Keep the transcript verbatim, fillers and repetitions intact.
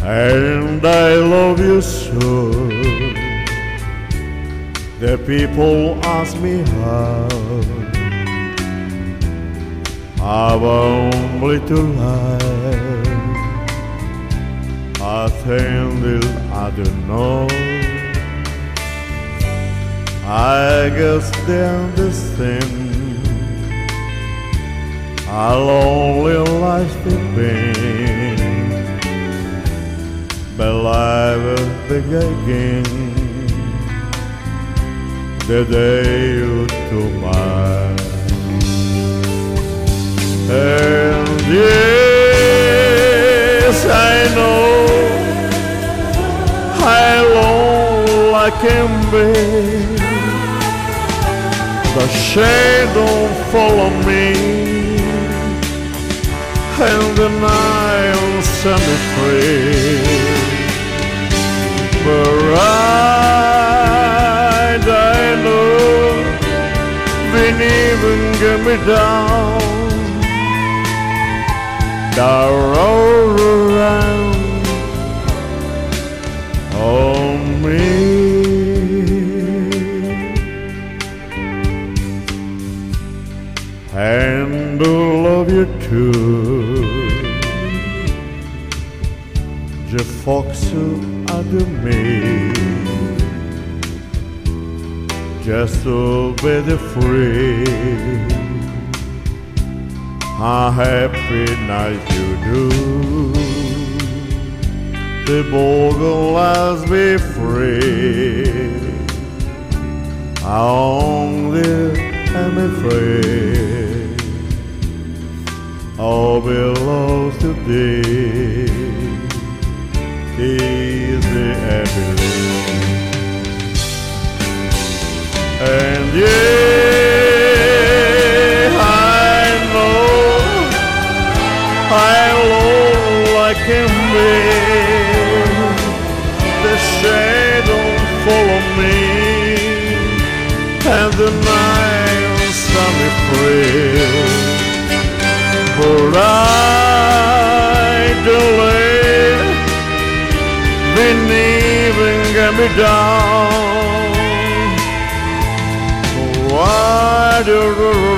and I love you so. The people ask me how. I've only to lie. I think that I don't know. I guess they understand how lonely life's been. But life will begin the day you took mine. And yes, I know how long I can be. The shadow follow me, and the night set me free. But right, I know they even get me down. The road around on me. And I love you too. The folks who adore me, just to be the free. How happy night you do. The bogle let be free. I only am afraid all belongs to thee. Is the happiness. And yeah, I know how low I can be. The shadow follow me, and the night set me free. But I delay, didn't even get me down. Why do